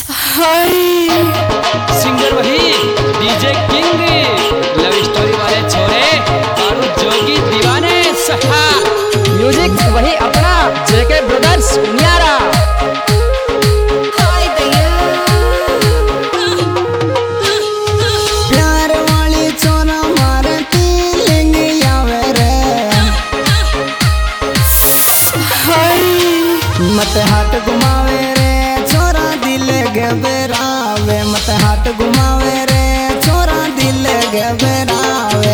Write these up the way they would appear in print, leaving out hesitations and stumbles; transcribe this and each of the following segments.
हाय singer वही DJ king, love story वाले छोरे और जोगी दीवाने सहा। म्यूजिक वही अपना जेके ब्रदर्स उनियारा। प्यार वाली चोरा मारती लेंगे आवे रे। हाय मत हाथ घुमावे रे छोरा दिल घबरावे। मत हाथ घुमावे रे छोरा दिल घबरावे।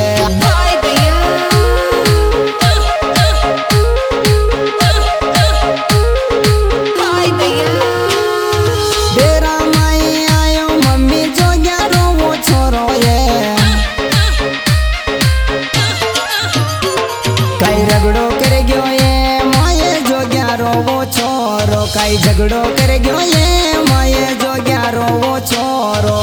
डेरा माई आयो मम्मी जो ग्यारो वो छोरो ये। कई रगड़ो कर गयो ये माये जो ग्यारो वो छोरो। कई झगड़ो कर गयो ये माये जो ग्यारो वो छोरो।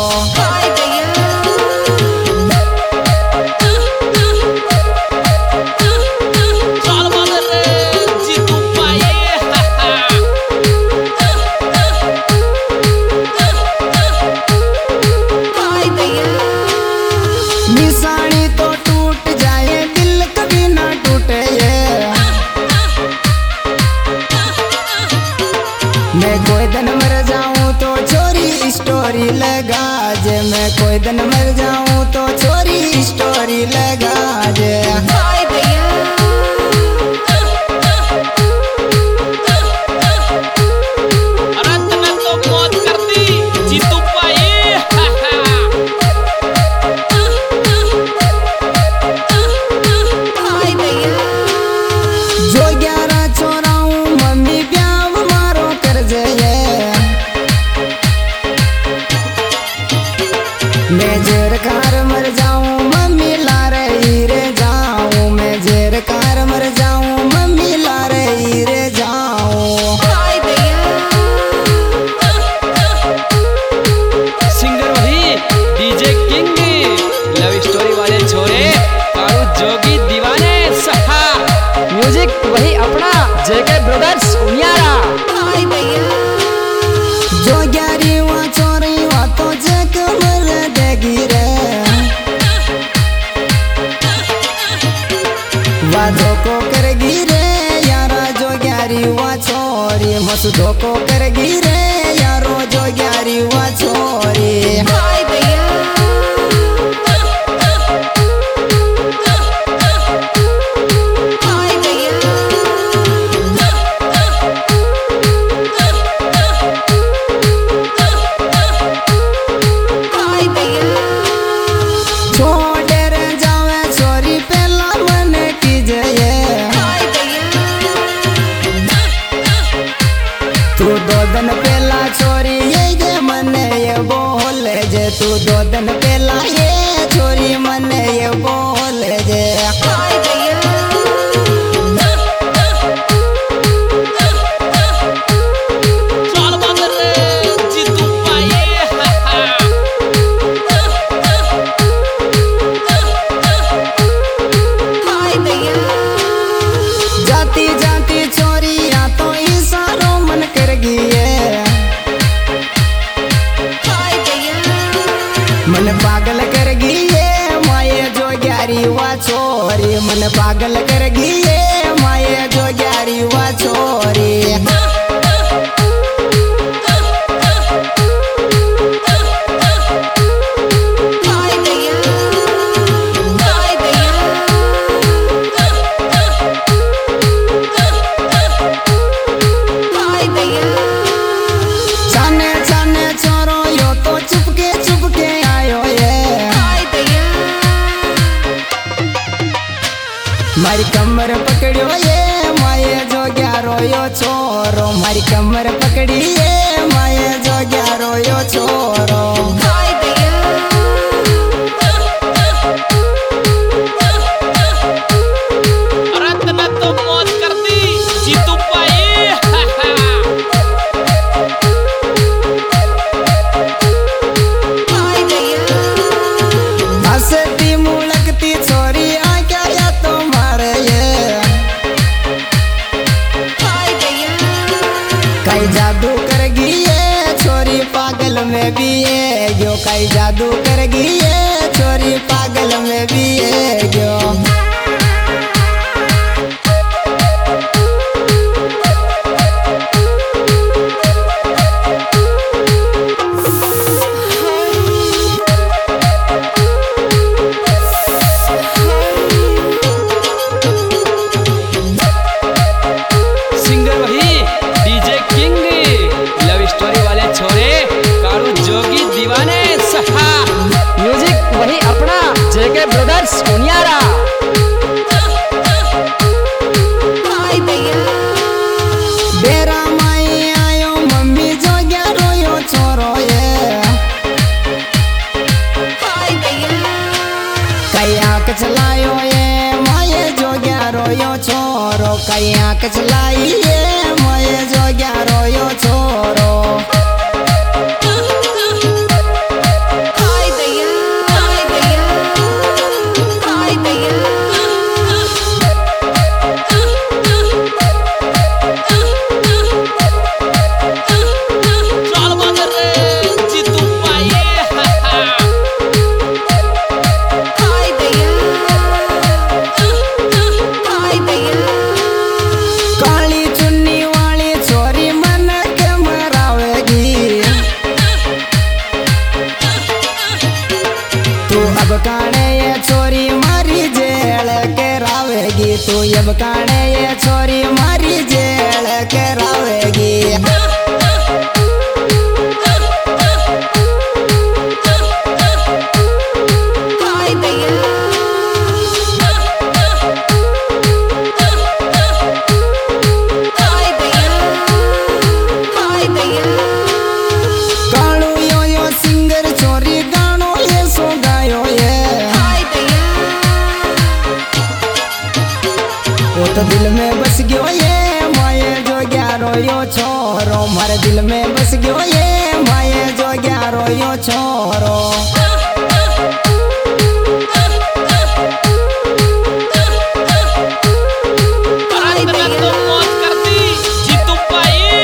निशानी तो टूट जाए दिल कभी ना टूटे ये। मैं कोई दिन मर जाऊं तो छोरी स्टोरी लगा जे। मैं कोई दिन मर जाऊं तो छोरी स्टोरी लगा जे। जो 11 चोराऊं मम्मी ब्याह मारो कर जाए। मैं जेर कार मर जाऊं मम्मी ला रही रे जाऊं। मैं जेर कार मर जाऊं मम्मी ला रही रे जाऊं। सिंगर वही डीजे किंग, लव स्टोरी वाले छोरे और जोगी दीवाने सहा। म्यूजिक वही अपना जेके ब्रदर्स उनियारा। जो 11वां चोरी वा तो जग मर देगी रे। वा धोखो करेगी रे यारा जो 11वां छोरी। मस धोखो करेगी रे यारो जो 11वां छोरी। छोड़े रे जावे छोरी पहला मन की जये। तू 2 दिन पहला छोरी ये मन ये बोल जे। तू 2 दिन पहला ये छोरी मन ये बोल जे। जाती जाती छोरी या तो इशारो मन कर गिए। मन पागल कर गिए माये जो 11वां छोरी। मन पागल कर गिए माये जो 11वां छोरी। छाने छाने छोरो यो तो चुपके आयो ये। मारी कमर पकड़ियो ये माये जो 11 यो छोरो। मारी कमर पकड़ी ये माये जो 11 यो छोरो। हंसती मुलकती छोरी आ क्या या तो मारे ये। कई जादू कर में भी है गयो, कई जादू कर गई है छोरी पागल में भी है गयो। सिंगर वही डीजे किंग, लव स्टोरी वाले छोरे कारू जोगी दीवाने सहा। म्यूजिक वही अपना जेके ब्रदर्स उनियारा। बेरा माई आयो मम्मी जो गया रोयो छोरो ये, कई आंख चलायो ये माये जो गया रोयो छोरो, कई आंख चलाई ये माये जो गया रोयो छोरो। चाल बादर रे जीतू पाए काली चुन्नी वाली छोरी मन के मरावेगी, तू अब काने ये छोरी मारी जेल के रावेगी, तू अब काने ये छोरी मारी जेल के रावेगी। कालू यो यो सिंगर छोरी गानो ये सो गायो ये, वो तो दिल में बस गयो ये माये जो ग्यारो यो छोरो, मारे दिल में बस गयो ये माये जो ग्यारो यो छोरो। तो मौज करती जीतू पाए।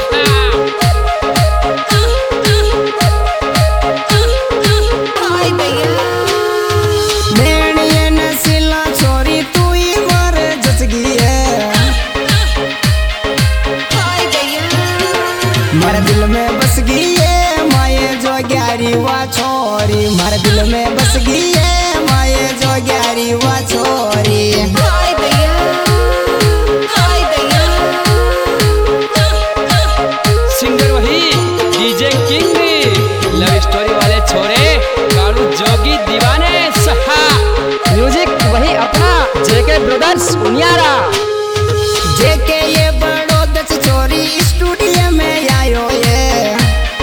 भेड़िए नसीला छोरी तू ही मर जचगी है, मारे दिल में बस गई है माये जो ग्यारी वा छोरी, मारे दिल में बस गई है माये जो ग्यारी वा छोरी। सिंगर वही डीजे किंग, लव स्टोरी वाले छोरे कारू जोगी दीवाने सहा। म्यूजिक वही अपना जेके ब्रदर्स उनियारा। जेके ये बड़ो दच छोरी स्टूडियो में आयो ये,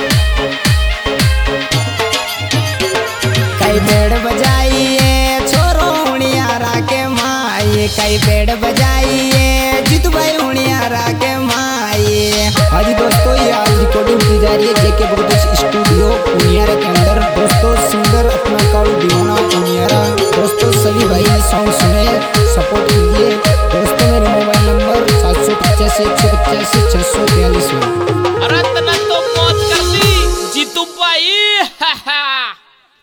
कई पेड़ बजाइए छोरो उनियारा के माई, कई पेड़ बजाइए जीतू भाई उनियारा के माई। हाँ जी दोस्तों, ये आज रिकॉर्डिंग की जा रही है जेके ब्रदर्स स्टूडियो उनियारा के अंदर। दोस्तों सिंगर अपना कालू दीवाना उनियारा। दोस्तों सभी भाई सॉन्ग सुने, सपोर्ट कीजिए।